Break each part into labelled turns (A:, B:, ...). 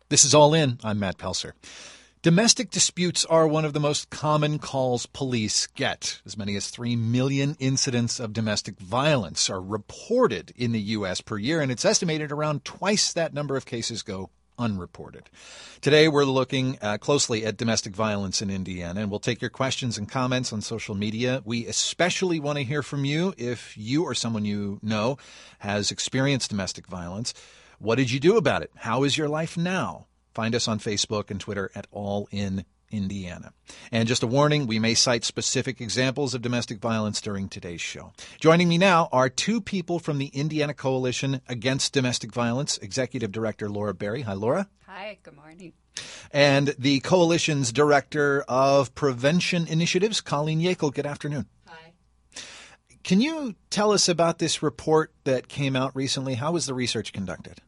A: This is All In. I'm Matt Pelser. Domestic disputes are one of the most common calls police get. As many as 3 million incidents of domestic violence are reported in the U.S. per year, and it's estimated around twice that number of cases go unreported. Today, we're looking closely at domestic violence in Indiana, and we'll take your questions and comments on social media. We especially want to hear from you if you or someone you know has experienced domestic violence. What did you do about it? How is your life now? Find us on Facebook and Twitter at All In Indiana. And just a warning, we may cite specific examples of domestic violence during today's show. Joining me now are two people from the Indiana Coalition Against Domestic Violence, Executive Director Laura Berry. Hi, Laura.
B: Hi, good morning.
A: And the Coalition's Director of Prevention Initiatives, Colleen Yackel. Good afternoon.
B: Hi.
A: Can you tell us about this report that came out recently? How was the research conducted?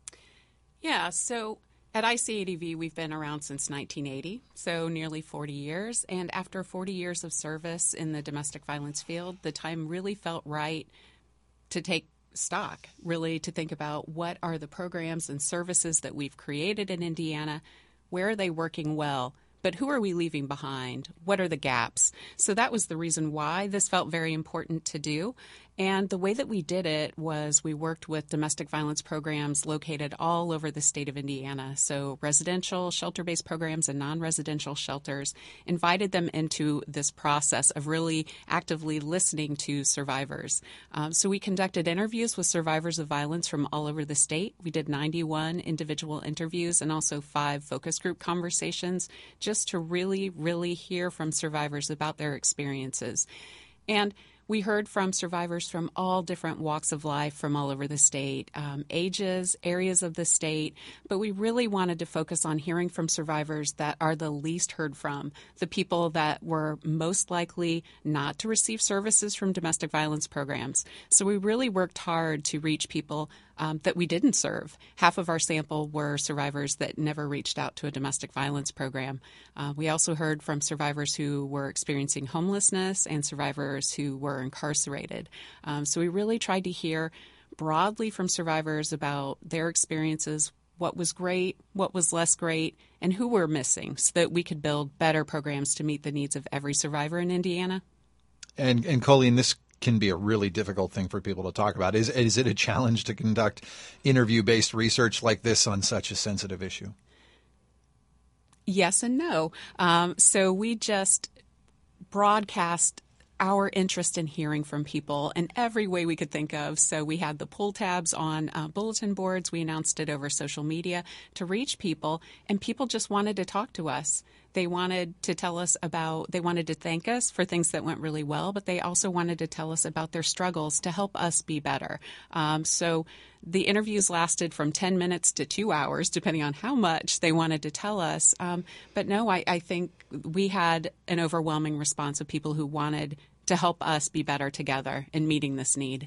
B: Yeah, so at ICADV, we've been around since 1980, so nearly 40 years. And after 40 years of service in the domestic violence field, the time really felt right to take stock, really to think about what are the programs and services that we've created in Indiana, where are they working well, but who are we leaving behind? What are the gaps? So that was the reason why this felt very important to do. And the way that we did it was we worked with domestic violence programs located all over the state of Indiana. So residential shelter-based programs and non-residential shelters, invited them into this process of really actively listening to survivors. So we conducted interviews with survivors of violence from all over the state. We did 91 individual interviews and also 5 focus group conversations just to really, really hear from survivors about their experiences. And we heard from survivors from all different walks of life from all over the state, ages, areas of the state, but we really wanted to focus on hearing from survivors that are the least heard from, the people that were most likely not to receive services from domestic violence programs. So we really worked hard to reach people that we didn't serve. Half of our sample were survivors that never reached out to a domestic violence program. We also heard from survivors who were experiencing homelessness and survivors who were incarcerated. So we really tried to hear broadly from survivors about their experiences, what was great, what was less great, and who we're missing so that we could build better programs to meet the needs of every survivor in Indiana.
A: And Colleen, this can be a really difficult thing for people to talk about. Is it a challenge to conduct interview-based research like this on such a sensitive issue?
B: Yes and no. So we just broadcast our interest in hearing from people in every way we could think of. So we had the pull tabs on bulletin boards. We announced it over social media to reach people, and people just wanted to talk to us. They wanted to tell us they wanted to thank us for things that went really well, but they also wanted to tell us about their struggles to help us be better. So the interviews lasted from 10 minutes to 2 hours, depending on how much they wanted to tell us. But no, I think we had an overwhelming response of people who wanted to help us be better together in meeting this need.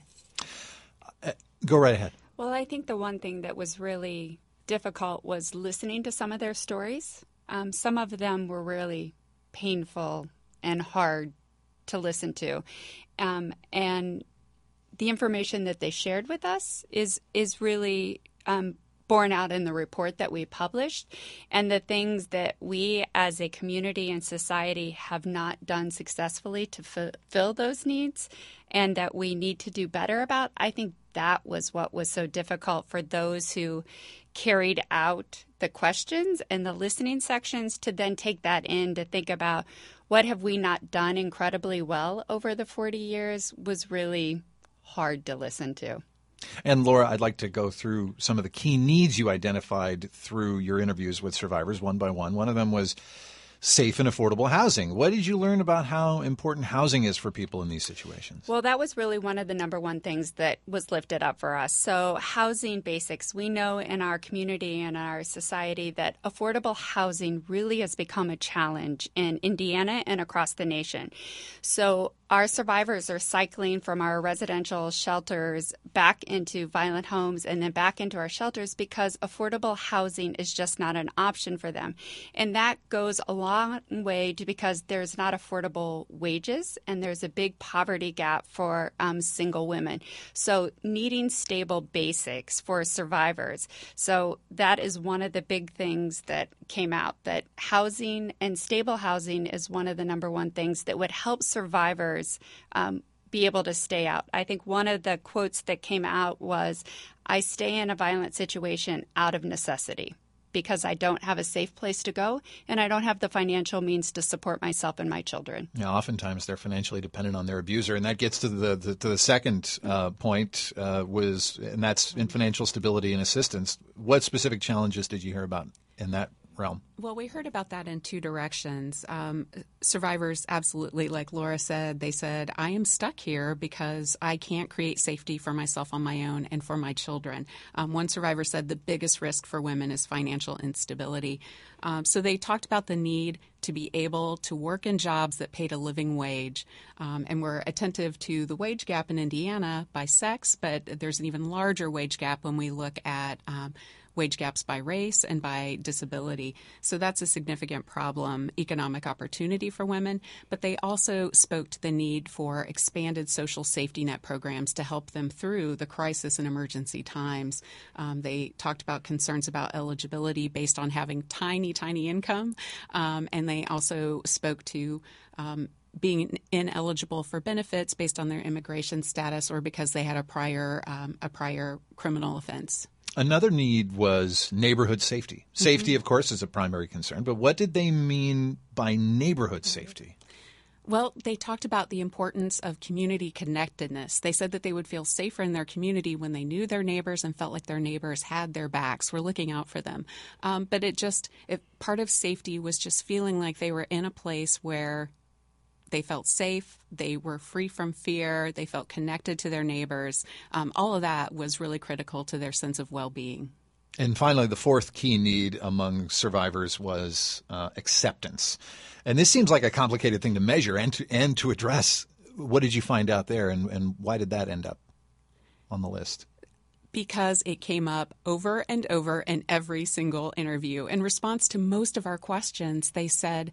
A: Go right ahead.
C: Well, I think the one thing that was really difficult was listening to some of their stories. Some of them were really painful and hard to listen to. And the information that they shared with us is really borne out in the report that we published, and the things that we as a community and society have not done successfully to fulfill those needs and that we need to do better about. I think that was what was so difficult for those who carried out the questions and the listening sections to then take that in to think about what have we not done incredibly well over the 40 years was really hard to listen to.
A: And Laura, I'd like to go through some of the key needs you identified through your interviews with survivors one by one. One of them was safe and affordable housing. What did you learn about how important housing is for people in these situations?
C: Well, that was really one of the number one things that was lifted up for us. So housing basics. We know in our community and our society that affordable housing really has become a challenge in Indiana and across the nation. So our survivors are cycling from our residential shelters back into violent homes and then back into our shelters because affordable housing is just not an option for them. And that goes along long way because there's not affordable wages and there's a big poverty gap for single women. So needing stable basics for survivors. So that is one of the big things that came out, that housing and stable housing is one of the number one things that would help survivors be able to stay out. I think one of the quotes that came out was, "I stay in a violent situation out of necessity because I don't have a safe place to go and I don't have the financial means to support myself and my children."
A: Yeah, oftentimes they're financially dependent on their abuser, and that gets to the second point, and that's in financial stability and assistance. What specific challenges did you hear about in that realm?
B: Well, we heard about that in two directions. Survivors, absolutely, like Laura said, they said, I am stuck here because I can't create safety for myself on my own and for my children. One survivor said the biggest risk for women is financial instability. So they talked about the need to be able to work in jobs that paid a living wage. And we're attentive to the wage gap in Indiana by sex, but there's an even larger wage gap when we look at wage gaps by race and by disability. So that's a significant problem, economic opportunity for women. But they also spoke to the need for expanded social safety net programs to help them through the crisis and emergency times. They talked about concerns about eligibility based on having tiny income. And they also spoke to being ineligible for benefits based on their immigration status or because they had a prior criminal offense.
A: Another need was neighborhood safety. Safety, of course, is a primary concern, but what did they mean by neighborhood safety?
B: Well, they talked about the importance of community connectedness. They said that they would feel safer in their community when they knew their neighbors and felt like their neighbors had their backs, were looking out for them. But part of safety was just feeling like they were in a place where they felt safe, they were free from fear, they felt connected to their neighbors. All of that was really critical to their sense of well-being.
A: And finally, the fourth key need among survivors was acceptance. And this seems like a complicated thing to measure and to address. What did you find out there, and why did that end up on the list?
B: Because it came up over and over in every single interview. In response to most of our questions, they said,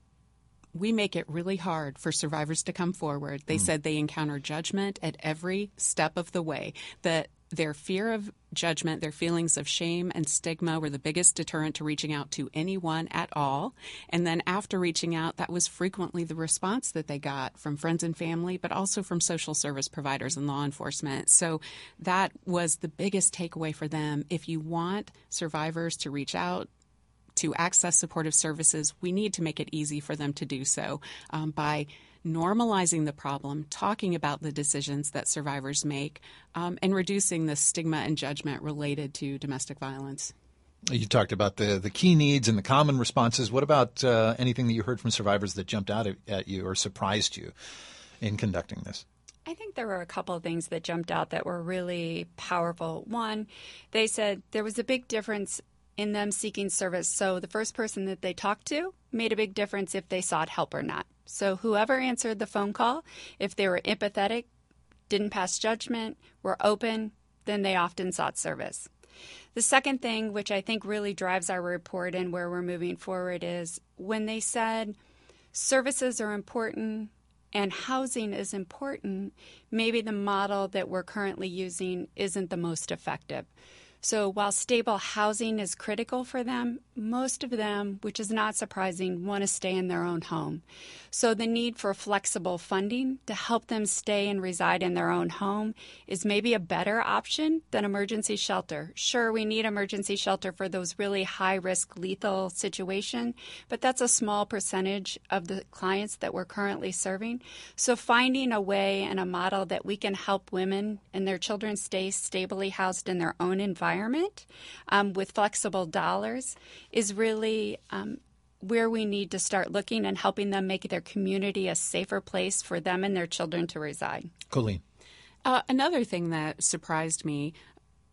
B: we make it really hard for survivors to come forward. They said they encounter judgment at every step of the way, that their fear of judgment, their feelings of shame and stigma were the biggest deterrent to reaching out to anyone at all. And then after reaching out, that was frequently the response that they got from friends and family, but also from social service providers and law enforcement. So that was the biggest takeaway for them. If you want survivors to reach out, to access supportive services, we need to make it easy for them to do so by normalizing the problem, talking about the decisions that survivors make, and reducing the stigma and judgment related to domestic violence.
A: You talked about the key needs and the common responses. What about anything that you heard from survivors that jumped out at you or surprised you in conducting this?
C: I think there were a couple of things that jumped out that were really powerful. One, they said there was a big difference in them seeking service. So the first person that they talked to made a big difference if they sought help or not. So whoever answered the phone call, if they were empathetic, didn't pass judgment, were open, then they often sought service. The second thing, which I think really drives our report and where we're moving forward, is when they said services are important and housing is important, maybe the model that we're currently using isn't the most effective. So while stable housing is critical for them, most of them, which is not surprising, want to stay in their own home. So the need for flexible funding to help them stay and reside in their own home is maybe a better option than emergency shelter. Sure, we need emergency shelter for those really high-risk, lethal situations, but that's a small percentage of the clients that we're currently serving. So finding a way and a model that we can help women and their children stay stably housed in their own environment with flexible dollars is really where we need to start looking and helping them make their community a safer place for them and their children to reside.
A: Colleen.
B: Another thing that surprised me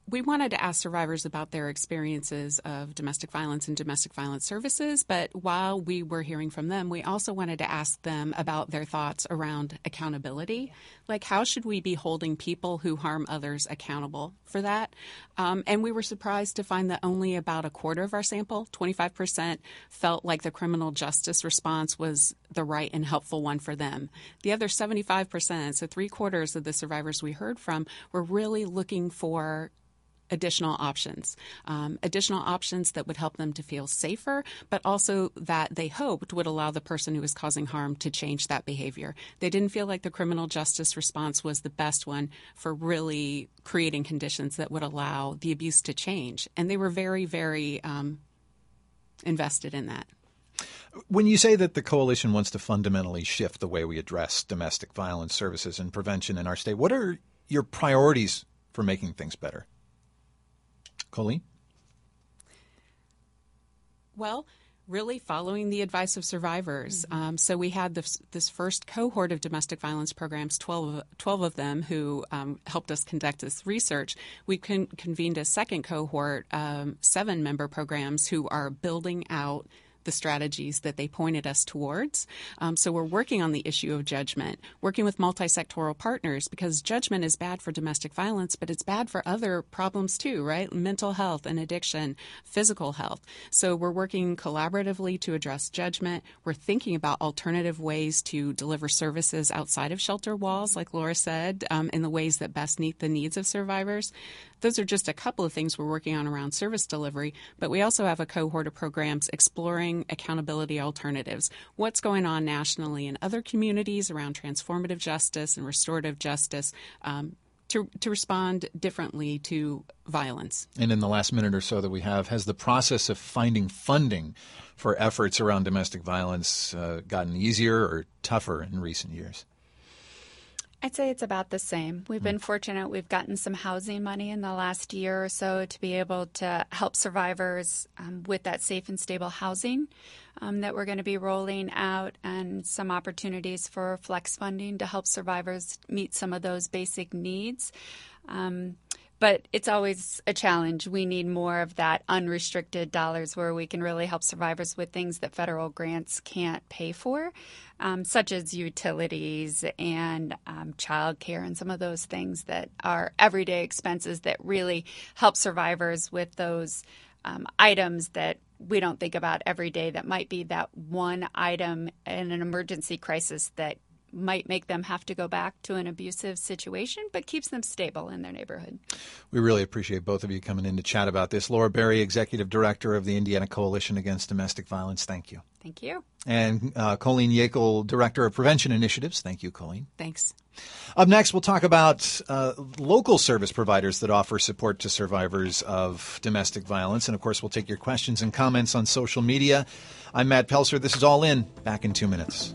B: we wanted to ask survivors about their experiences of domestic violence and domestic violence services, but while we were hearing from them, we also wanted to ask them about their thoughts around accountability. Like, how should we be holding people who harm others accountable for that? And we were surprised to find that only about a quarter of our sample, 25%, felt like the criminal justice response was the right and helpful one for them. The other 75%, so 3/4 of the survivors we heard from, were really looking for additional options that would help them to feel safer, but also that they hoped would allow the person who was causing harm to change that behavior. They didn't feel like the criminal justice response was the best one for really creating conditions that would allow the abuse to change. And they were very, very invested in that.
A: When you say that the coalition wants to fundamentally shift the way we address domestic violence services and prevention in our state, what are your priorities for making things better? Colleen?
B: Well, really following the advice of survivors. So we had this first cohort of domestic violence programs, 12 of them who helped us conduct this research. We convened a second cohort, 7-member programs who are building out the strategies that they pointed us towards. So we're working on the issue of judgment, working with multi-sectoral partners, because judgment is bad for domestic violence, but it's bad for other problems too, right? Mental health and addiction, physical health. So we're working collaboratively to address judgment. We're thinking about alternative ways to deliver services outside of shelter walls, like Laura said, in the ways that best meet the needs of survivors. Those are just a couple of things we're working on around service delivery, but we also have a cohort of programs exploring accountability alternatives. What's going on nationally in other communities around transformative justice and restorative justice to respond differently to violence.
A: And in the last minute or so that we have, has the process of finding funding for efforts around domestic violence gotten easier or tougher in recent years?
C: I'd say it's about the same. We've been fortunate. We've gotten some housing money in the last year or so to be able to help survivors with that safe and stable housing that we're going to be rolling out, and some opportunities for flex funding to help survivors meet some of those basic needs. But it's always a challenge. We need more of that unrestricted dollars where we can really help survivors with things that federal grants can't pay for, such as utilities and childcare and some of those things that are everyday expenses that really help survivors with those items that we don't think about every day, that might be that one item in an emergency crisis that might make them have to go back to an abusive situation, but keeps them stable in their neighborhood.
A: We really appreciate both of you coming in to chat about this. Laura Berry, Executive Director of the Indiana Coalition Against Domestic Violence. Thank you.
C: Thank you.
A: And Colleen Yackel, Director of Prevention Initiatives. Thank you, Colleen.
B: Thanks.
A: Up next, we'll talk about local service providers that offer support to survivors of domestic violence. And, of course, we'll take your questions and comments on social media. I'm Matt Pelser. This is All In. Back in 2 minutes.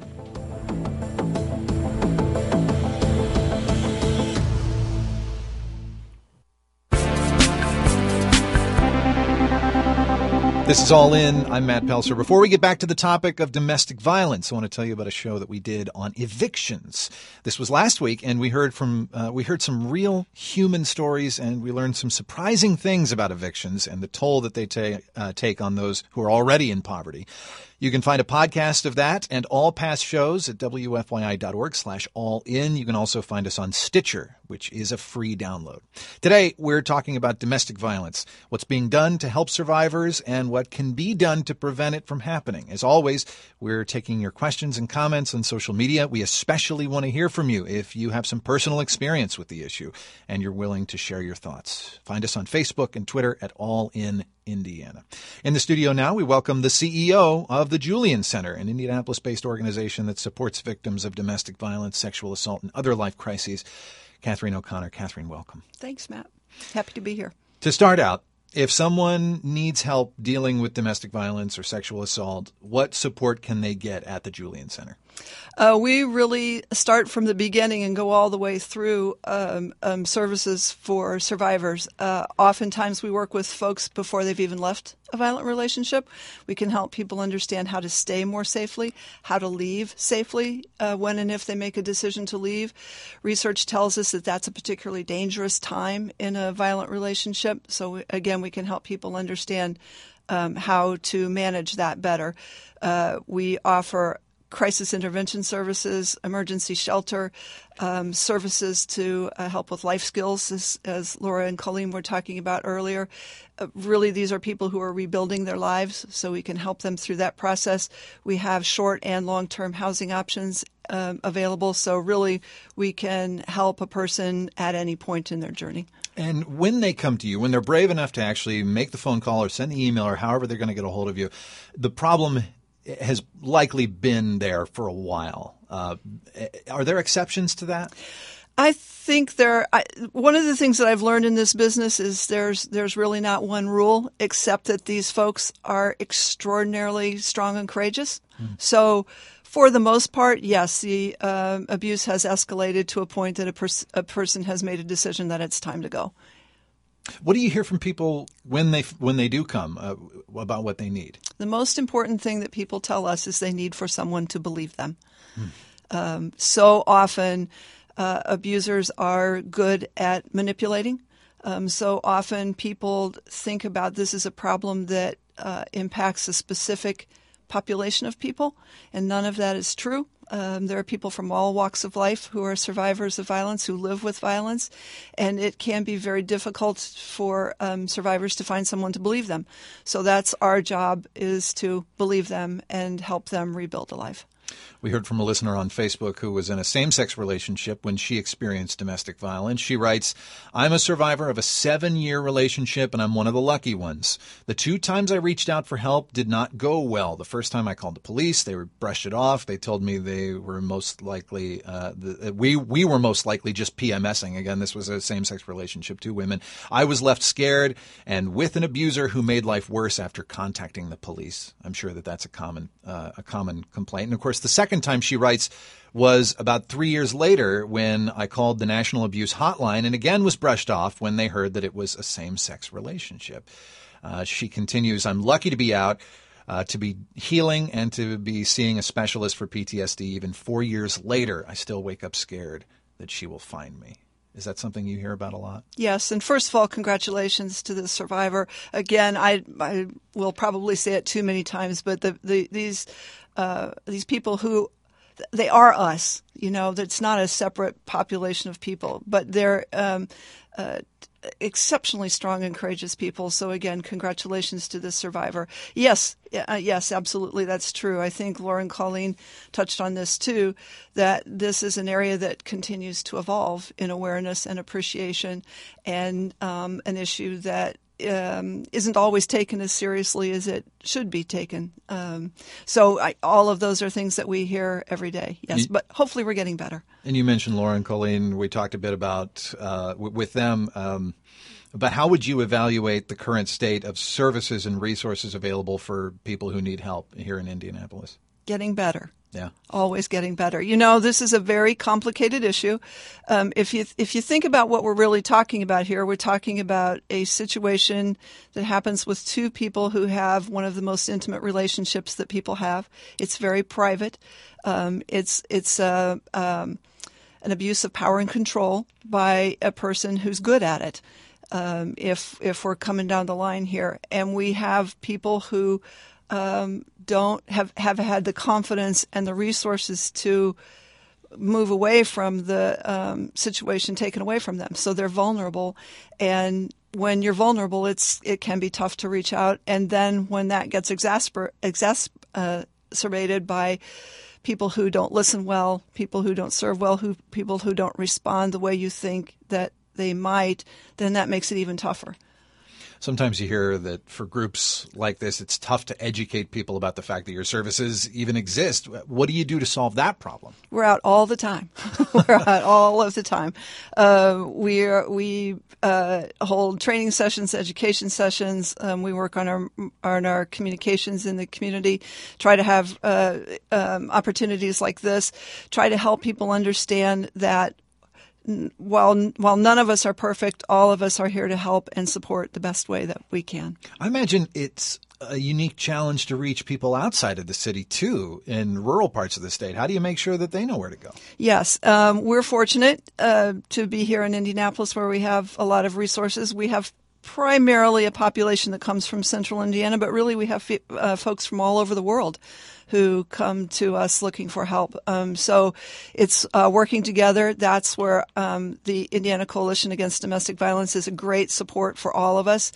A: This is All In. I'm Matt Pelser. Before we get back to the topic of domestic violence, I want to tell you about a show that we did on evictions. This was last week, and we heard some real human stories, and we learned some surprising things about evictions and the toll that they take on those who are already in poverty. You can find a podcast of that and all past shows at wfyi.org/allin. You can also find us on Stitcher, which is a free download. Today, we're talking about domestic violence, what's being done to help survivors, and what can be done to prevent it from happening. As always, we're taking your questions and comments on social media. We especially want to hear from you if you have some personal experience with the issue and you're willing to share your thoughts. Find us on Facebook and Twitter at All In Indiana. In the studio now, we welcome the CEO of the Julian Center, an Indianapolis-based organization that supports victims of domestic violence, sexual assault, and other life crises. Catherine O'Connor. Catherine, welcome.
D: Thanks, Matt. Happy to be here.
A: To start out, if someone needs help dealing with domestic violence or sexual assault, what support can they get at the Julian Center?
D: We really start from the beginning and go all the way through services for survivors. Oftentimes we work with folks before they've even left a violent relationship. We can help people understand how to stay more safely, how to leave safely when and if they make a decision to leave. Research tells us that that's a particularly dangerous time in a violent relationship. So again, we can help people understand how to manage that better. We offer crisis intervention services, emergency shelter, services to help with life skills, as Laura and Colleen were talking about earlier. Really, these are people who are rebuilding their lives, so we can help them through that process. We have short and long-term housing options available, so really we can help a person at any point in their journey.
A: And when they come to you, when they're brave enough to actually make the phone call or send the email or however they're going to get a hold of you, the problem has likely been there for a while. Are there exceptions to that?
D: I think one of the things that I've learned in this business is there's really not one rule, except that these folks are extraordinarily strong and courageous. So for the most part, yes, the abuse has escalated to a point that a person has made a decision that it's time to go.
A: What do you hear from people when they do come about what they need?
D: The most important thing that people tell us is they need for someone to believe them. So often abusers are good at manipulating. So often people think about this as a problem that impacts a specific population of people, and none of that is true. There are people from all walks of life who are survivors of violence, who live with violence, and it can be very difficult for survivors to find someone to believe them. So that's our job, is to believe them and help them rebuild a life.
A: We heard from a listener on Facebook who was in a same-sex relationship when she experienced domestic violence. She writes, "I'm a survivor of a 7-year relationship, and I'm one of the lucky ones. The 2 times I reached out for help did not go well. The first time I called the police. They brushed it off. They told me they were most likely, we were most likely just PMSing. Again, this was a same-sex relationship, 2 women. I was left scared and with an abuser who made life worse after contacting the police." I'm sure that that's a common complaint. And of course, the second time, she writes, was about 3 years later when I called the National Abuse Hotline and again was brushed off when they heard that it was a same-sex relationship. She continues, "I'm lucky to be out, to be healing and to be seeing a specialist for PTSD. Even 4 years later, I still wake up scared that she will find me." Is that something you hear about a lot?
D: Yes, and first of all, congratulations to the survivor. Again, I will probably say it too many times, but these people who, they are us, that's not a separate population of people, but they're exceptionally strong and courageous people. So again, congratulations to the survivor. Yes, absolutely, that's true. I think Laura and Colleen touched on this too, that this is an area that continues to evolve in awareness and appreciation, and an issue that isn't always taken as seriously as it should be taken. So all of those are things that we hear every day. Yes, but hopefully we're getting better.
A: And you mentioned Laura and Colleen. We talked a bit about with them. But how would you evaluate the current state of services and resources available for people who need help here in Indianapolis?
D: Getting better.
A: Yeah.
D: Always getting better. This is a very complicated issue. If you think about what we're really talking about here, we're talking about a situation that happens with 2 people who have one of the most intimate relationships that people have. It's very private. It's an abuse of power and control by a person who's good at it. If we're coming down the line here, and we have people who don't have had the confidence and the resources to move away from the situation taken away from them. So they're vulnerable. And when you're vulnerable, it can be tough to reach out. And then when that gets exacerbated by people who don't listen well, people who don't serve well, people who don't respond the way you think that they might, then that makes it even tougher.
A: Sometimes you hear that for groups like this, it's tough to educate people about the fact that your services even exist. What do you do to solve that problem?
D: We're out all the time. We're out all of the time. We hold training sessions, education sessions. We work on our communications in the community. Try to have opportunities like this. Try to help people understand that while none of us are perfect, all of us are here to help and support the best way that we can.
A: I imagine it's a unique challenge to reach people outside of the city, too, in rural parts of the state. How do you make sure that they know where to go?
D: Yes. We're fortunate to be here in Indianapolis where we have a lot of resources. We have primarily a population that comes from central Indiana, but really we have folks from all over the world who come to us looking for help. So it's working together. That's where the Indiana Coalition Against Domestic Violence is a great support for all of us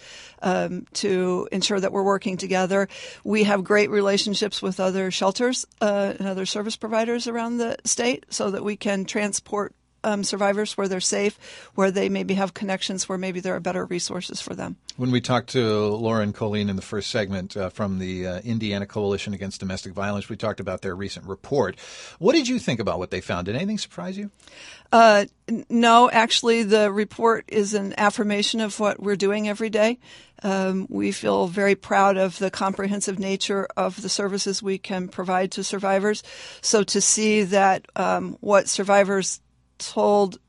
D: to ensure that we're working together. We have great relationships with other shelters and other service providers around the state so that we can transport survivors where they're safe, where they maybe have connections, where maybe there are better resources for them.
A: When we talked to Laura and Colleen in the first segment from the Indiana Coalition Against Domestic Violence, we talked about their recent report. What did you think about what they found? Did anything surprise you?
D: No, actually, the report is an affirmation of what we're doing every day. We feel very proud of the comprehensive nature of the services we can provide to survivors. So to see that what survivors told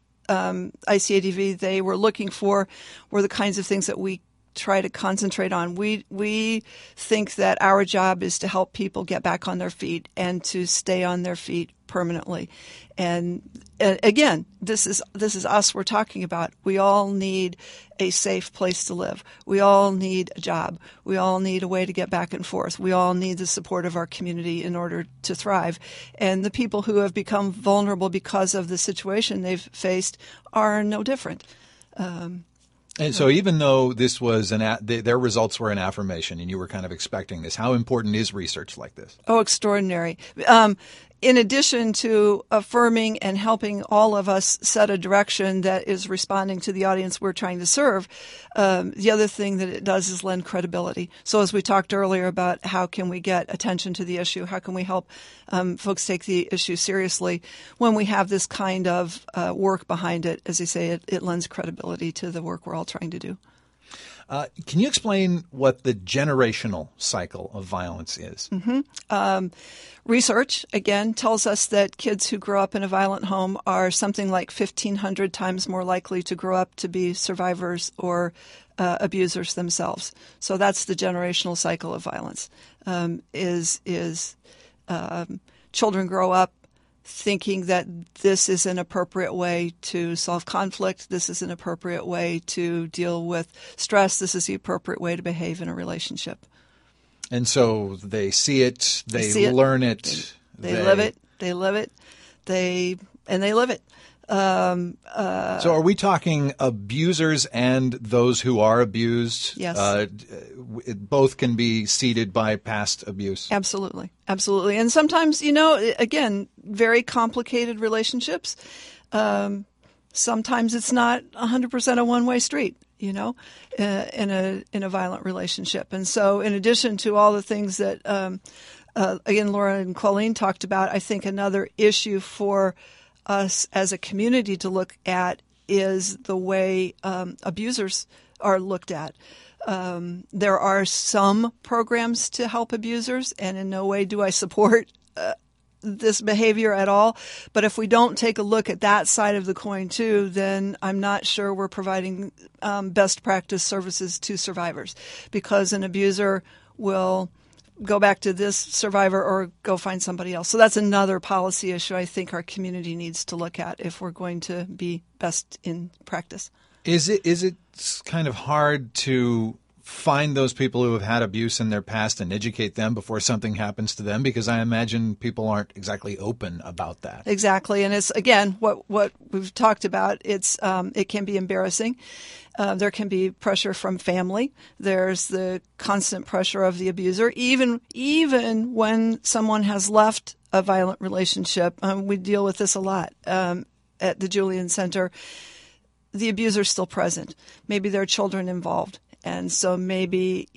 D: ICADV they were looking for were the kinds of things that we try to concentrate on. We think that our job is to help people get back on their feet and to stay on their feet permanently. And again, this is us we're talking about. We all need a safe place to live. We all need a job. We all need a way to get back and forth. We all need the support of our community in order to thrive. And the people who have become vulnerable because of the situation they've faced are no different.
A: And so even though this was their results were an affirmation and you were kind of expecting this, how important is research like this? Oh,
D: extraordinary. In addition to affirming and helping all of us set a direction that is responding to the audience we're trying to serve, the other thing that it does is lend credibility. So as we talked earlier about how can we get attention to the issue, how can we help folks take the issue seriously, when we have this kind of work behind it, as they say, it lends credibility to the work we're all trying to do.
A: Can you explain what the generational cycle of violence is?
D: Mm-hmm. Research, again, tells us that kids who grow up in a violent home are something like 1,500 times more likely to grow up to be survivors or abusers themselves. So that's the generational cycle of violence. Children grow up thinking that this is an appropriate way to solve conflict, this is an appropriate way to deal with stress, this is the appropriate way to behave in a relationship.
A: And so they see it, they learn it.
D: They live it, they live it, they live it.
A: So are we talking abusers and those who are abused?
D: Yes.
A: Both can be seeded by past abuse.
D: Absolutely. Absolutely. And sometimes, again, very complicated relationships. Sometimes it's not 100% a one-way street, in a violent relationship. And so in addition to all the things that, again, Laura and Colleen talked about, I think another issue for us as a community to look at is the way abusers are looked at. There are some programs to help abusers, and in no way do I support this behavior at all. But if we don't take a look at that side of the coin too, then I'm not sure we're providing best practice services to survivors, because an abuser will go back to this survivor or go find somebody else. So that's another policy issue I think our community needs to look at if we're going to be best in practice.
A: Is it kind of hard to find those people who have had abuse in their past and educate them before something happens to them? Because I imagine people aren't exactly open about that.
D: Exactly. And it's, again, what we've talked about. It can be embarrassing. There can be pressure from family. There's the constant pressure of the abuser. Even when someone has left a violent relationship, we deal with this a lot at the Julian Center. The abuser is still present. Maybe there are children involved. And so maybe,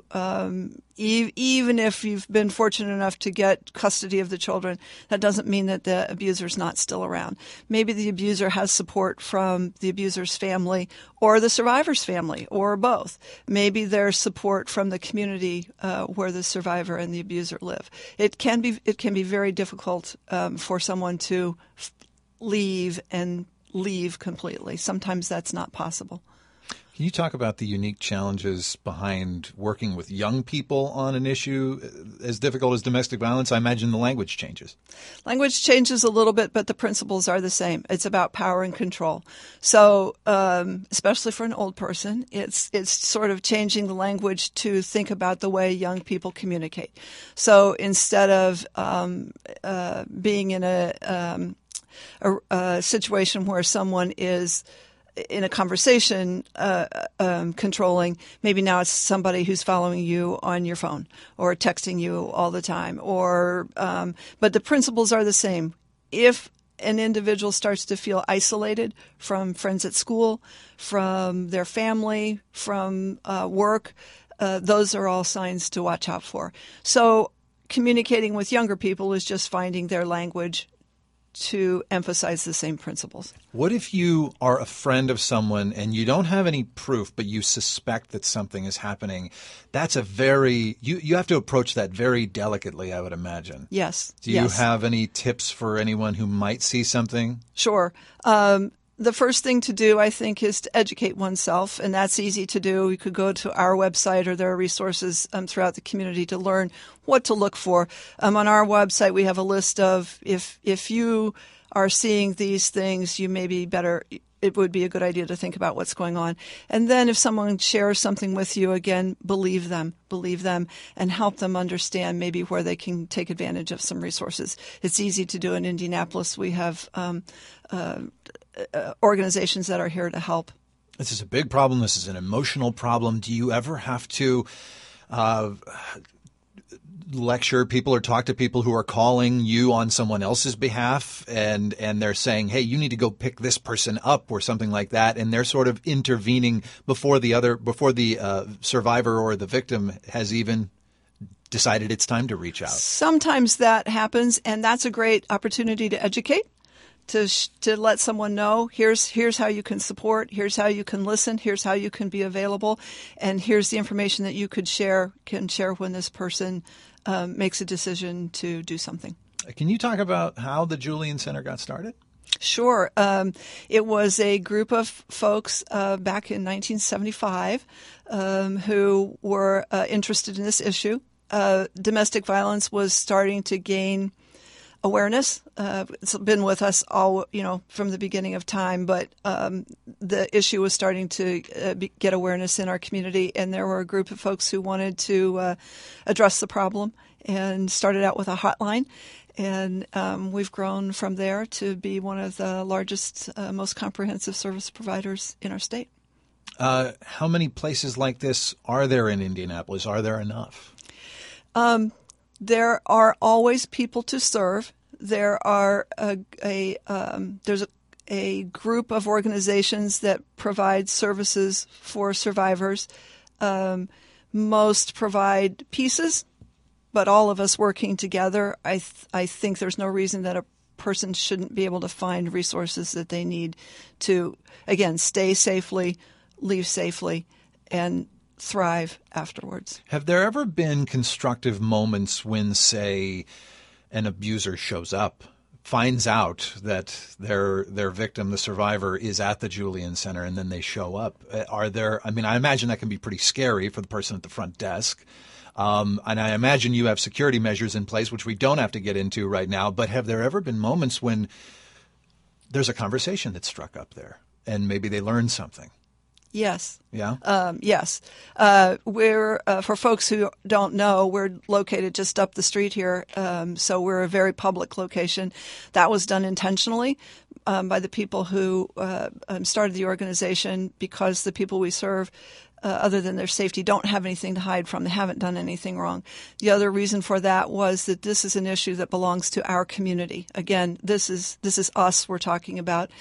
D: even if you've been fortunate enough to get custody of the children, that doesn't mean that the abuser's not still around. Maybe the abuser has support from the abuser's family or the survivor's family or both. Maybe there's support from the community where the survivor and the abuser live. It can be very difficult for someone to leave completely. Sometimes that's not possible.
A: Can you talk about the unique challenges behind working with young people on an issue as difficult as domestic violence? I imagine the language changes.
D: Language changes a little bit, but the principles are the same. It's about power and control. So, especially for an old person, it's sort of changing the language to think about the way young people communicate. So instead of being in a situation where someone is in a conversation controlling, maybe now it's somebody who's following you on your phone or texting you all the time. But the principles are the same. If an individual starts to feel isolated from friends at school, from their family, from work, those are all signs to watch out for. So communicating with younger people is just finding their language to emphasize the same principles.
A: What if you are a friend of someone and you don't have any proof, but you suspect that something is happening? That's you have to approach that very delicately, I would imagine.
D: Yes.
A: Do you have any tips for anyone who might see something?
D: Sure. The first thing to do, I think, is to educate oneself, and that's easy to do. You could go to our website, or there are resources throughout the community to learn what to look for. On our website, we have a list of if you are seeing these things, it would be a good idea to think about what's going on. And then if someone shares something with you, again, believe them, and help them understand maybe where they can take advantage of some resources. It's easy to do in Indianapolis. We have organizations that are here to help.
A: This is a big problem. This is an emotional problem. Do you ever have to lecture people or talk to people who are calling you on someone else's behalf and they're saying, hey, you need to go pick this person up or something like that, and they're sort of intervening before the survivor or the victim has even decided it's time to reach out?
D: Sometimes that happens, and that's a great opportunity to educate. To let someone know, here's how you can support, here's how you can listen, here's how you can be available, and here's the information that you can share when this person makes a decision to do something.
A: Can you talk about how the Julian Center got started?
D: Sure. It was a group of folks back in 1975 who were interested in this issue. Domestic violence was starting to gain awareness. It's been with us all, from the beginning of time, but the issue was starting to get awareness in our community, and there were a group of folks who wanted to address the problem and started out with a hotline. And we've grown from there to be one of the largest, most comprehensive service providers in our state.
A: How many places like this are there in Indianapolis? Are there enough?
D: There are always people to serve. There are there's a group of organizations that provide services for survivors. Most provide pieces, but all of us working together, I think there's no reason that a person shouldn't be able to find resources that they need to, again, stay safely, leave safely, and thrive afterwards.
A: Have there ever been constructive moments when, say, an abuser shows up, finds out that their victim, the survivor, is at the Julian Center, and then they show up? I imagine that can be pretty scary for the person at the front desk. And I imagine you have security measures in place, which we don't have to get into right now. But have there ever been moments when there's a conversation that's struck up there and maybe they learn something?
D: Yes.
A: Yeah?
D: Yes. We're, for folks who don't know, we're located just up the street here. So we're a very public location. That was done intentionally by the people who started the organization, because the people we serve, other than their safety, don't have anything to hide from. They haven't done anything wrong. The other reason for that was that this is an issue that belongs to our community. Again, this is us we're talking about.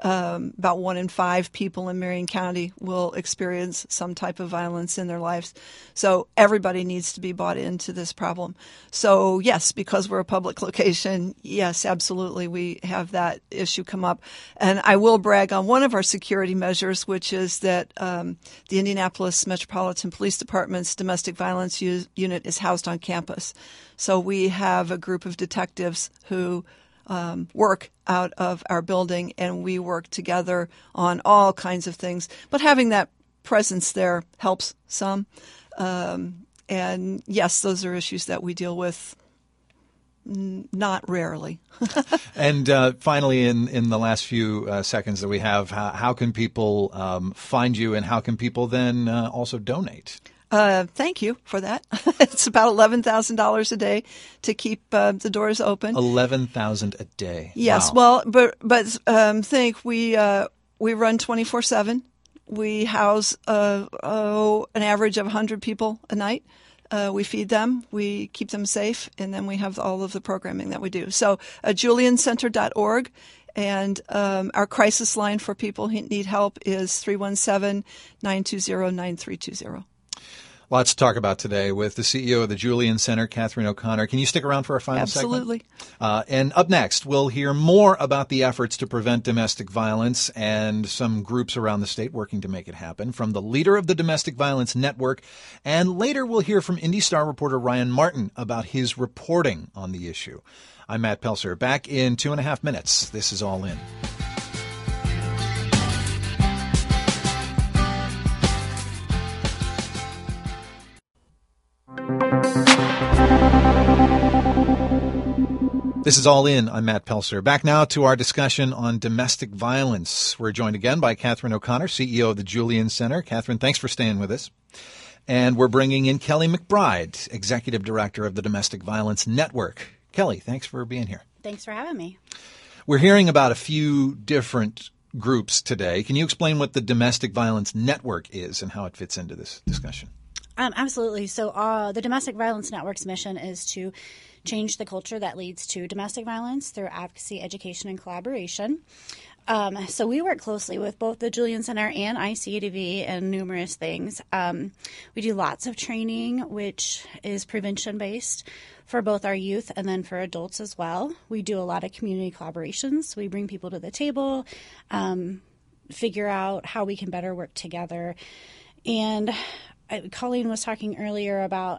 D: About 1 in 5 people in Marion County will experience some type of violence in their lives. So everybody needs to be bought into this problem. So yes, because we're a public location, yes, absolutely, we have that issue come up. And I will brag on one of our security measures, which is that the Indianapolis Metropolitan Police Department's domestic violence unit is housed on campus. So we have a group of detectives who work out of our building, and we work together on all kinds of things. But having that presence there helps some. And yes, those are issues that we deal with not rarely.
A: And finally, in the last few seconds that we have, how can people find you, and how can people then also donate?
D: Thank you for that. It's about $11,000 a day to keep the doors open.
A: $11,000 a day.
D: Yes.
A: Wow.
D: Well, but think we run 24/7. We house an average of 100 people a night. We feed them, we keep them safe, and then we have all of the programming that we do. So juliancenter.org. And our crisis line for people who need help is 317-920-9320.
A: Lots to talk about today with the CEO of the Julian Center, Catherine O'Connor. Can you stick around for our final segment?
D: Absolutely.
A: And up next, we'll hear more about the efforts to prevent domestic violence and some groups around the state working to make it happen from the leader of the Domestic Violence Network. And later, we'll hear from Indy Star reporter Ryan Martin about his reporting on the issue. I'm Matt Pelser. Back in 2.5 minutes. This is All In. This is All In. I'm Matt Pelser. Back now to our discussion on domestic violence. We're joined again by Catherine O'Connor, CEO of the Julian Center. Catherine, thanks for staying with us. And we're bringing in Kelly McBride, Executive Director of the Domestic Violence Network. Kelly, thanks for being here.
E: Thanks for having me.
A: We're hearing about a few different groups today. Can you explain what the Domestic Violence Network is and how it fits into this discussion?
E: Absolutely. So the Domestic Violence Network's mission is to change the culture that leads to domestic violence through advocacy, education, and collaboration. So we work closely with both the Julian Center and ICADV and numerous things. We do lots of training, which is prevention-based for both our youth and then for adults as well. We do a lot of community collaborations. We bring people to the table, figure out how we can better work together. And Colleen was talking earlier about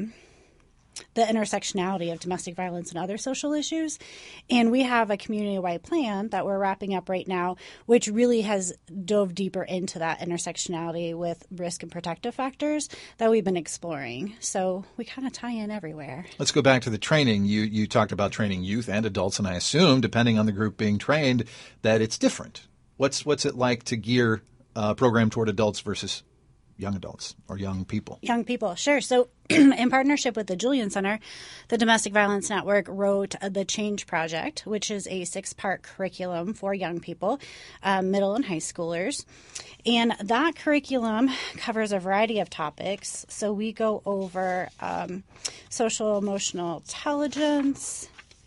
E: the intersectionality of domestic violence and other social issues. And we have a community-wide plan that we're wrapping up right now, which really has dove deeper into that intersectionality with risk and protective factors that we've been exploring. So we kind of tie in everywhere.
A: Let's go back to the training. You talked about training youth and adults, and I assume, depending on the group being trained, that it's different. What's it like to gear a program toward adults versus young adults or young people?
E: Young people, sure. So in partnership with the Julian Center, the Domestic Violence Network wrote the Change Project, which is a 6-part curriculum for young people, middle and high schoolers. And that curriculum covers a variety of topics. So we go over social emotional intelligence,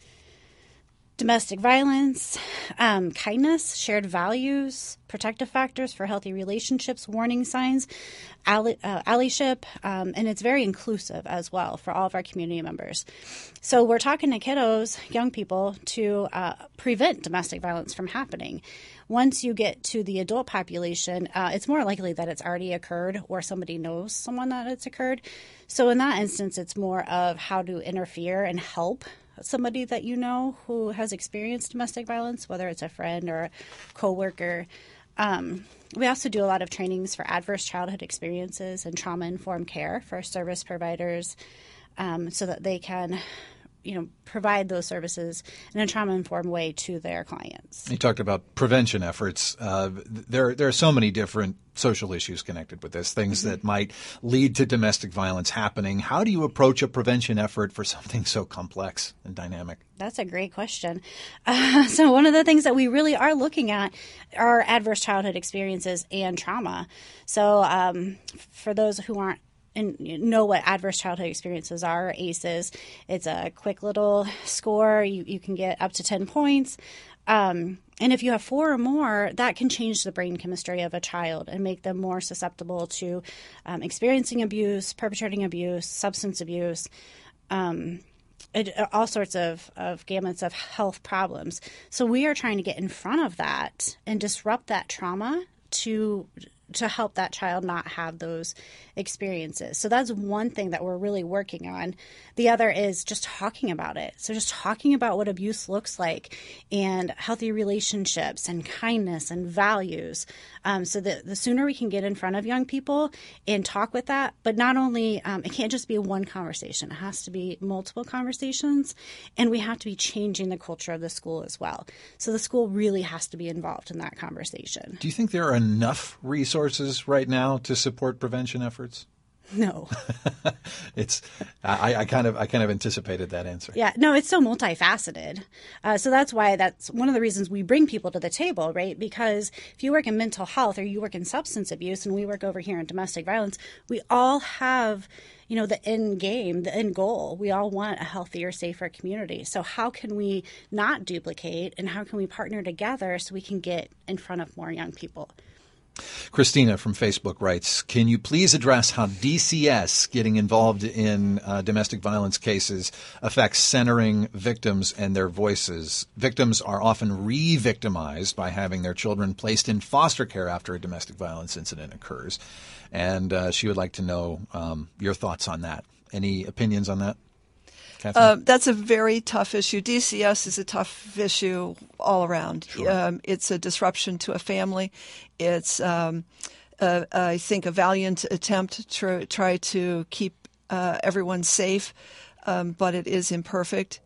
E: domestic violence, kindness, shared values, protective factors for healthy relationships, warning signs, allyship, and it's very inclusive as well for all of our community members. So we're talking to kiddos, young people, to prevent domestic violence from happening. Once you get to the adult population, it's more likely that it's already occurred or somebody knows someone that it's occurred. So in that instance, it's more of how to interfere and help somebody that you know who has experienced domestic violence, whether it's a friend or a coworker. We also do a lot of trainings for adverse childhood experiences and trauma-informed care for service providers so that they can provide those services in a trauma-informed way to their clients.
A: You talked about prevention efforts. There are so many different social issues connected with this, things that might lead to domestic violence happening. How do you approach a prevention effort for something so complex and dynamic?
E: That's a great question. So one of the things that we really are looking at are adverse childhood experiences and trauma. So for those who aren't and know what adverse childhood experiences are, ACEs. It's a quick little score. You can get up to 10 points. And if you have 4 or more, that can change the brain chemistry of a child and make them more susceptible to experiencing abuse, perpetrating abuse, substance abuse, all sorts of gamuts of health problems. So we are trying to get in front of that and disrupt that trauma to help that child not have those experiences. So that's one thing that we're really working on. The other is just talking about it. So just talking about what abuse looks like and healthy relationships and kindness and values. So that the sooner we can get in front of young people and talk with that, but not only, it can't just be one conversation. It has to be multiple conversations, and we have to be changing the culture of the school as well. So the school really has to be involved in that conversation.
A: Do you think there are enough resources right now to support prevention efforts?
E: No.
A: I kind of anticipated that answer.
E: Yeah, no, it's so multifaceted. So that's one of the reasons we bring people to the table, right? Because if you work in mental health or you work in substance abuse and we work over here in domestic violence, we all have, the end game, the end goal. We all want a healthier, safer community. So how can we not duplicate, and how can we partner together so we can get in front of more young people?
A: Christina from Facebook writes, can you please address how DCS getting involved in domestic violence cases affects centering victims and their voices? Victims are often re-victimized by having their children placed in foster care after a domestic violence incident occurs. And she would like to know your thoughts on that. Any opinions on that?
D: That's a very tough issue. DCS is a tough issue all around. Sure. It's a disruption to a family. It's, I think, a valiant attempt to try to keep everyone safe, but it is imperfect.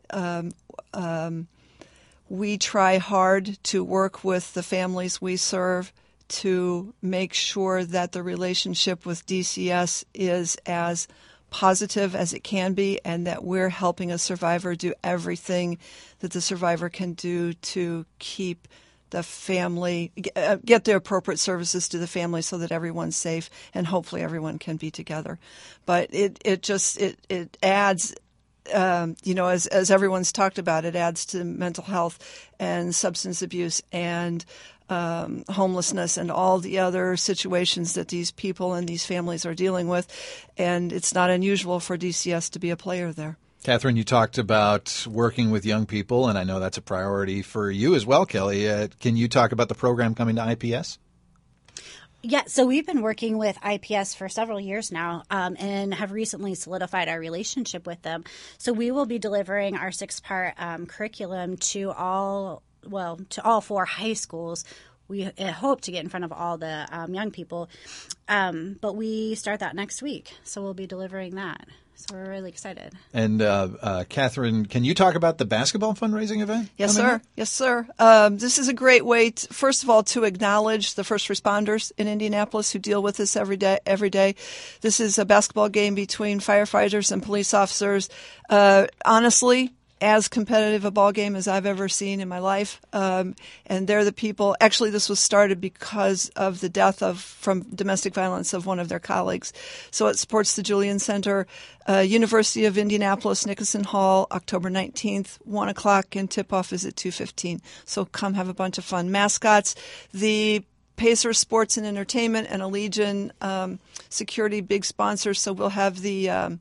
D: We try hard to work with the families we serve to make sure that the relationship with DCS is as positive as it can be, and that we're helping a survivor do everything that the survivor can do to keep the family, get the appropriate services to the family so that everyone's safe and hopefully everyone can be together. But it adds, as everyone's talked about, it adds to mental health and substance abuse and homelessness and all the other situations that these people and these families are dealing with. And it's not unusual for DCS to be a player there.
A: Catherine, you talked about working with young people, and I know that's a priority for you as well, Kelly. Can you talk about the program coming to IPS?
E: Yeah, so we've been working with IPS for several years now and have recently solidified our relationship with them. So we will be delivering our 6-part curriculum to all 4 high schools. We hope to get in front of all the young people, but we start that next week, so we'll be delivering that. So we're really excited. And
A: Catherine, can you talk about the basketball fundraising event?
D: Yes, sir. Up? Yes, sir. This is a great way, first of all, to acknowledge the first responders in Indianapolis who deal with this every day. This is a basketball game between firefighters and police officers. Honestly, as competitive a ball game as I've ever seen in my life. And they're the people. Actually, this was started because of the death from domestic violence of one of their colleagues. So it supports the Julian Center, University of Indianapolis, Nickerson Hall, October 19th, 1 o'clock, and tip-off is at 2:15. So come have a bunch of fun. Mascots, the Pacer Sports and Entertainment and Allegiant Security, big sponsors. So we'll have the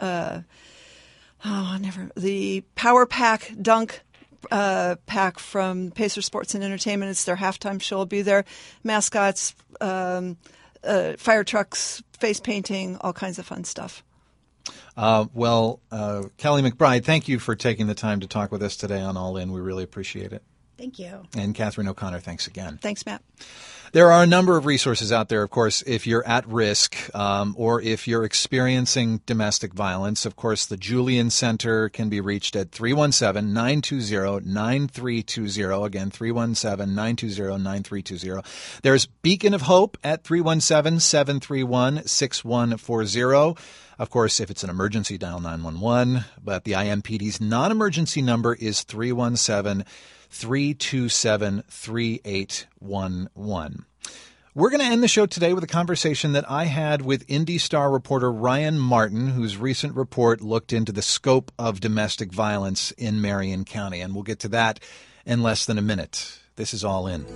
D: the Power Pack Dunk pack from Pacer Sports and Entertainment. It's their halftime show. Will be there. Mascots, fire trucks, face painting, all kinds of fun stuff.
A: Kelly McBride, thank you for taking the time to talk with us today on All In. We really appreciate it.
E: Thank you.
A: And Catherine O'Connor, thanks again.
D: Thanks, Matt.
A: There are a number of resources out there, of course, if you're at risk or if you're experiencing domestic violence. Of course, the Julian Center can be reached at 317-920-9320. Again, 317-920-9320. There's Beacon of Hope at 317-731-6140. Of course, if it's an emergency, dial 911. But the IMPD's non-emergency number is 317-327-3811. We're going to end the show today with a conversation that I had with Indy Star reporter Ryan Martin, whose recent report looked into the scope of domestic violence in Marion County. And we'll get to that in less than a minute. This is All In.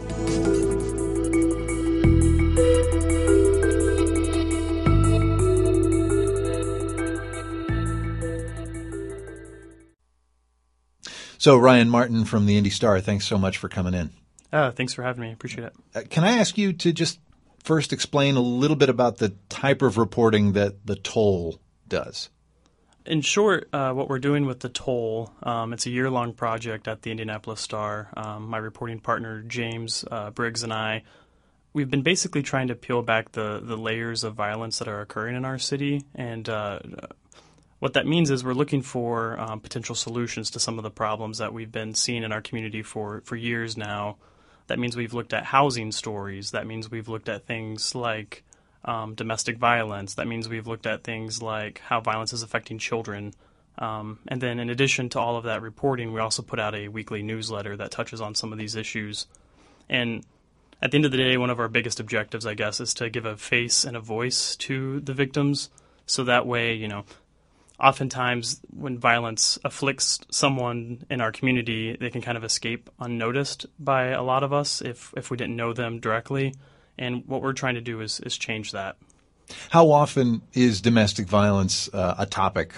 A: So, Ryan Martin from the Indy Star, thanks so much for coming in.
F: Thanks for having me. Appreciate it.
A: Can I ask you to just first explain a little bit about the type of reporting that the Toll does?
F: In short, what we're doing with the Toll, it's a year-long project at the Indianapolis Star. My reporting partner, James Briggs, and I, we've been basically trying to peel back the layers of violence that are occurring in our city. And what that means is we're looking for potential solutions to some of the problems that we've been seeing in our community for years now. That means we've looked at housing stories. That means we've looked at things like domestic violence. That means we've looked at things like how violence is affecting children. And then in addition to all of that reporting, we also put out a weekly newsletter that touches on some of these issues. And at the end of the day, one of our biggest objectives, I guess, is to give a face and a voice to the victims. So that way, oftentimes when violence afflicts someone in our community, they can kind of escape unnoticed by a lot of us if we didn't know them directly. And what we're trying to do is change that.
A: How often is domestic violence a topic?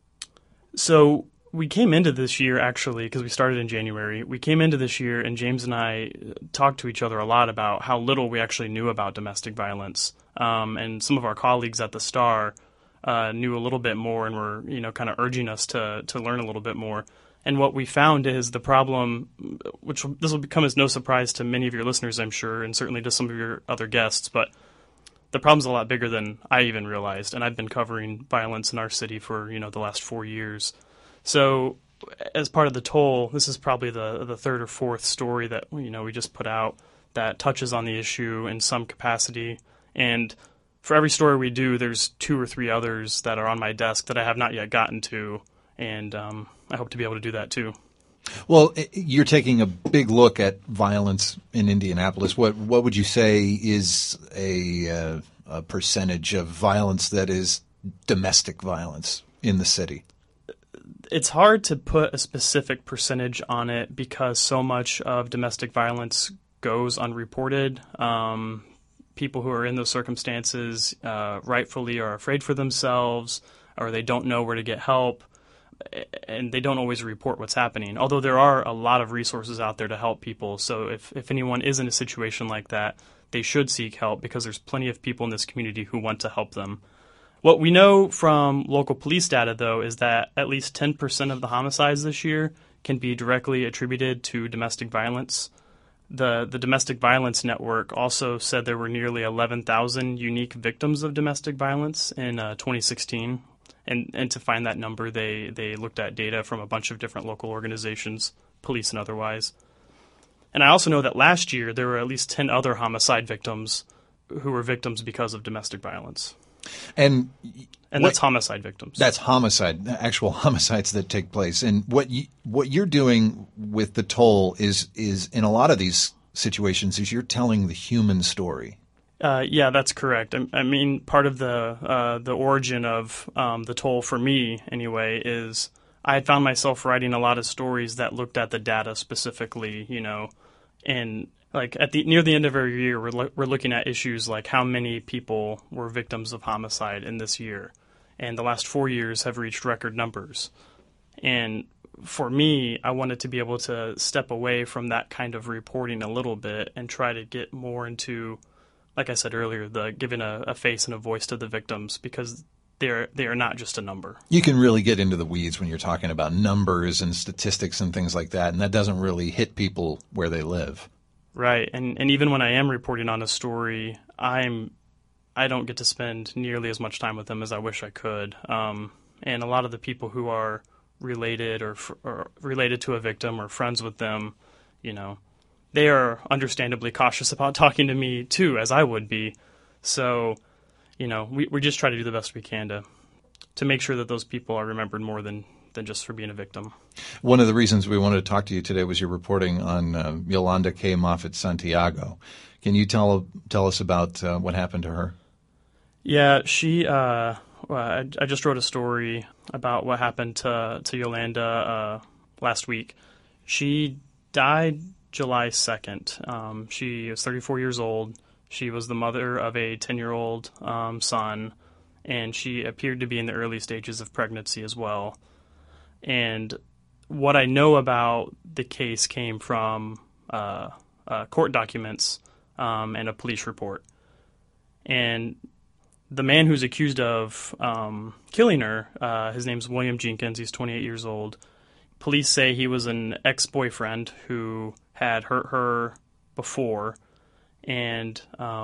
F: So we came into this year, actually, because we started in January. We came into this year, and James and I talked to each other a lot about how little we actually knew about domestic violence. And some of our colleagues at the Star knew a little bit more and were, kind of urging us to learn a little bit more. And what we found is the problem, which this will become as no surprise to many of your listeners, I'm sure, and certainly to some of your other guests, but the problem's a lot bigger than I even realized. And I've been covering violence in our city for, the last 4 years. So as part of the Toll, this is probably the third or fourth story that, we just put out that touches on the issue in some capacity. And for every story we do, there's 2 or 3 others that are on my desk that I have not yet gotten to, and I hope to be able to do that too.
A: Well, you're taking a big look at violence in Indianapolis. What would you say is a percentage of violence that is domestic violence in the city?
F: It's hard to put a specific percentage on it because so much of domestic violence goes unreported. People who are in those circumstances rightfully are afraid for themselves, or they don't know where to get help, and they don't always report what's happening, although there are a lot of resources out there to help people. So if anyone is in a situation like that, they should seek help because there's plenty of people in this community who want to help them. What we know from local police data, though, is that at least 10% of the homicides this year can be directly attributed to domestic violence. The Domestic Violence Network also said there were nearly 11,000 unique victims of domestic violence in 2016. And to find that number, they looked at data from a bunch of different local organizations, police and otherwise. And I also know that last year there were at least 10 other homicide victims who were victims because of domestic violence. And that's homicide victims.
A: That's homicide, actual homicides that take place. And what you're doing with the Toll is in a lot of these situations is you're telling the human story.
F: Yeah, that's correct. I mean, part of the origin of the Toll for me, anyway, is I had found myself writing a lot of stories that looked at the data specifically, and like near the end of every year, we're looking at issues like how many people were victims of homicide in this year, and the last 4 years have reached record numbers. And for me, I wanted to be able to step away from that kind of reporting a little bit and try to get more into, like I said earlier, the giving a face and a voice to the victims, because they are not just a number.
A: You can really get into the weeds when you're talking about numbers and statistics and things like that, and that doesn't really hit people where they live.
F: Right, and even when I am reporting on a story, I don't get to spend nearly as much time with them as I wish I could. And a lot of the people who are related or related to a victim or friends with them, they are understandably cautious about talking to me too, as I would be. So, we just try to do the best we can to make sure that those people are remembered more than just for being a victim.
A: One of the reasons we wanted to talk to you today was your reporting on Yolanda K. Moffett Santiago. Can you tell us about what happened to her?
F: Yeah, she. I just wrote a story about what happened to Yolanda last week. She died July 2nd. She was 34 years old. She was the mother of a 10-year-old son, and she appeared to be in the early stages of pregnancy as well. And what I know about the case came from court documents and a police report. And the man who's accused of killing her, his name's William Jenkins. He's 28 years old. Police say he was an ex-boyfriend who had hurt her before, and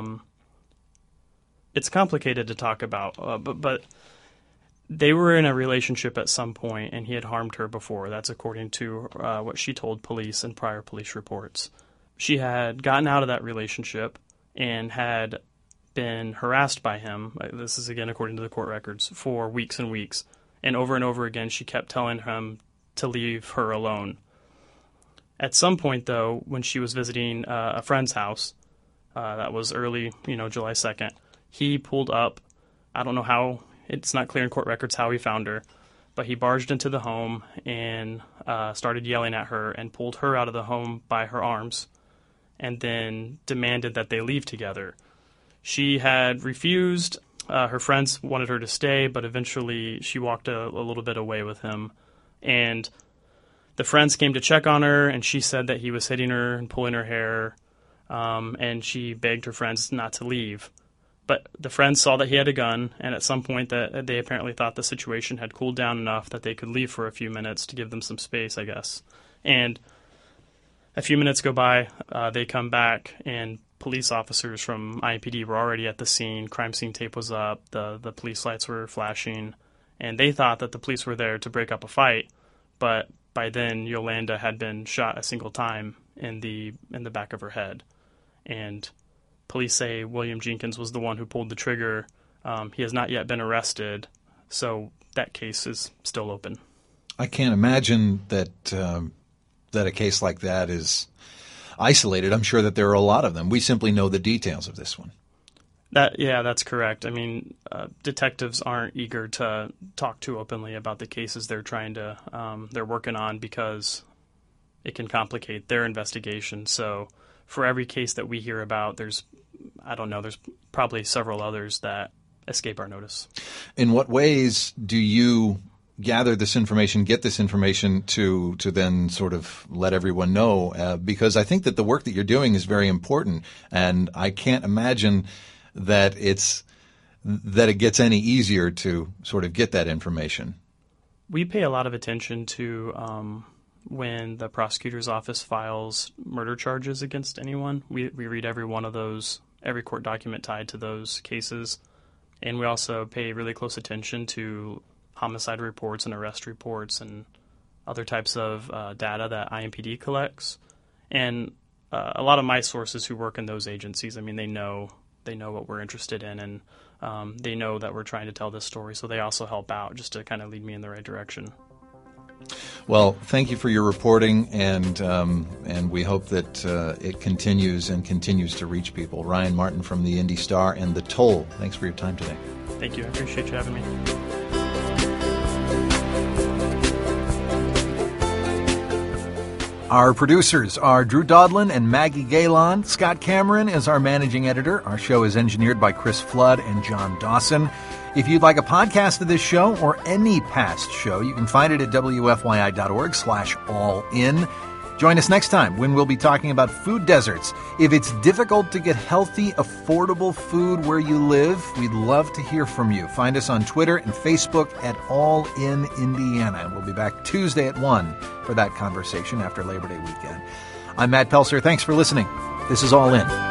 F: it's complicated to talk about, but they were in a relationship at some point, and he had harmed her before. That's according to what she told police in prior police reports. She had gotten out of that relationship and had been harassed by him, this is again according to the court records, for weeks and weeks. And over again, she kept telling him to leave her alone. At some point, though, when she was visiting a friend's house, that was early, July 2nd, he pulled up. I don't know how, it's not clear in court records how he found her, but he barged into the home and started yelling at her and pulled her out of the home by her arms and then demanded that they leave together. She had refused. Her friends wanted her to stay, but eventually she walked a little bit away with him. And the friends came to check on her, and she said that he was hitting her and pulling her hair, and she begged her friends not to leave. But the friends saw that he had a gun, and at some point that they apparently thought the situation had cooled down enough that they could leave for a few minutes to give them some space, I guess. And a few minutes go by, they come back, and police officers from IMPD were already at the scene. Crime scene tape was up, the police lights were flashing, and they thought that the police were there to break up a fight, but by then Yolanda had been shot a single time in the back of her head. And police say William Jenkins was the one who pulled the trigger. He has not yet been arrested, so that case is still open.
A: I can't imagine that a case like that is isolated. I'm sure that there are a lot of them. We simply know the details of this one.
F: That's correct. I mean, detectives aren't eager to talk too openly about the cases they're working on because it can complicate their investigation. So for every case that we hear about, there's probably several others that escape our notice. In what ways do you gather this information, get this information to then sort of let everyone know? Because I think that the work that you're doing is very important, and I can't imagine that it gets any easier to sort of get that information. We pay a lot of attention to when the prosecutor's office files murder charges against anyone. We read every one of those, every court document tied to those cases, and we also pay really close attention to homicide reports and arrest reports and other types of data that IMPD collects. And a lot of my sources who work in those agencies, I mean, they know what we're interested in, and they know that we're trying to tell this story, so they also help out just to kind of lead me in the right direction. Well, thank you for your reporting, and we hope that it continues to reach people. Ryan Martin from the Indy Star and The Toll, thanks for your time today. Thank you. I appreciate you having me.
A: Our producers are Drew Dodlin and Maggie Galen. Scott Cameron is our managing editor. Our show is engineered by Chris Flood and John Dawson. If you'd like a podcast of this show or any past show, you can find it at wfyi.org/allin. Join us next time when we'll be talking about food deserts. If it's difficult to get healthy, affordable food where you live, we'd love to hear from you. Find us on Twitter and Facebook at All In Indiana. And we'll be back Tuesday at 1 for that conversation after Labor Day weekend. I'm Matt Pelser. Thanks for listening. This is All In.